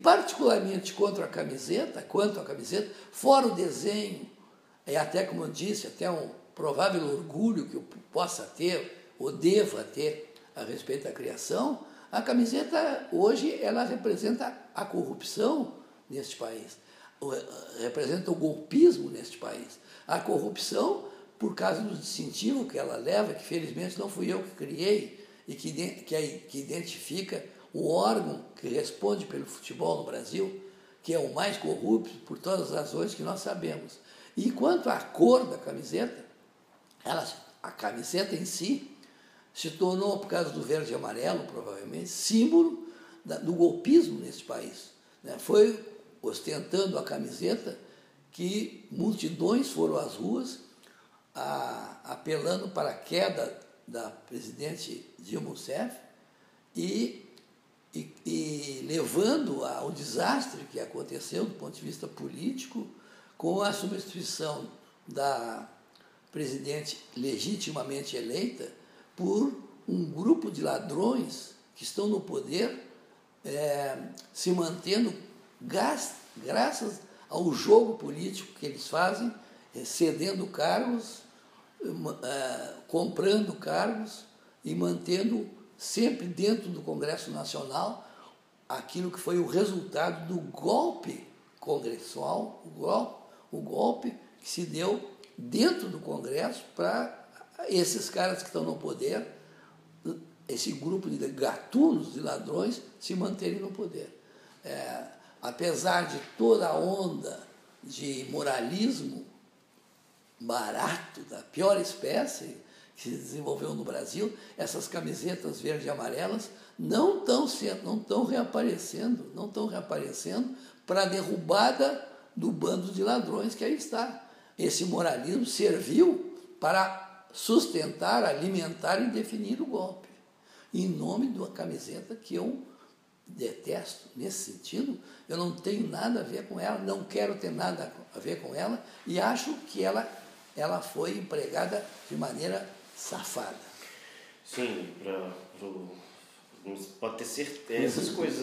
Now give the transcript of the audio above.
particularmente quanto a camiseta, fora o desenho, e até, como eu disse, até um provável orgulho que eu possa ter, ou deva ter, a respeito da criação, a camiseta hoje ela representa a corrupção neste país, representa o golpismo neste país. A corrupção, por causa do distintivo que ela leva, que felizmente não fui eu que criei, e que identifica o órgão que responde pelo futebol no Brasil, que é o mais corrupto por todas as razões que nós sabemos. E quanto à cor da camiseta, a camiseta em si se tornou, por causa do verde e amarelo, provavelmente, símbolo do golpismo nesse país. Foi ostentando a camiseta que multidões foram às ruas apelando para a queda da presidente Dilma Rousseff e levando ao desastre que aconteceu do ponto de vista político com a substituição da presidente legitimamente eleita por um grupo de ladrões que estão no poder se mantendo graças ao jogo político que eles fazem, cedendo cargos, comprando cargos e mantendo sempre dentro do Congresso Nacional aquilo que foi o resultado do golpe congressual, o golpe que se deu dentro do Congresso para esses caras que estão no poder, esse grupo de gatunos, de ladrões, se manterem no poder. Apesar de toda a onda de moralismo barato, da pior espécie que se desenvolveu no Brasil, essas camisetas verde e amarelas não estão reaparecendo para a derrubada do bando de ladrões que aí está. Esse moralismo serviu para sustentar, alimentar e definir o golpe. Em nome de uma camiseta que eu detesto, nesse sentido, eu não tenho nada a ver com ela, não quero ter nada a ver com ela e acho que ela foi empregada de maneira safada. Sim, pode ter certeza, essas coisas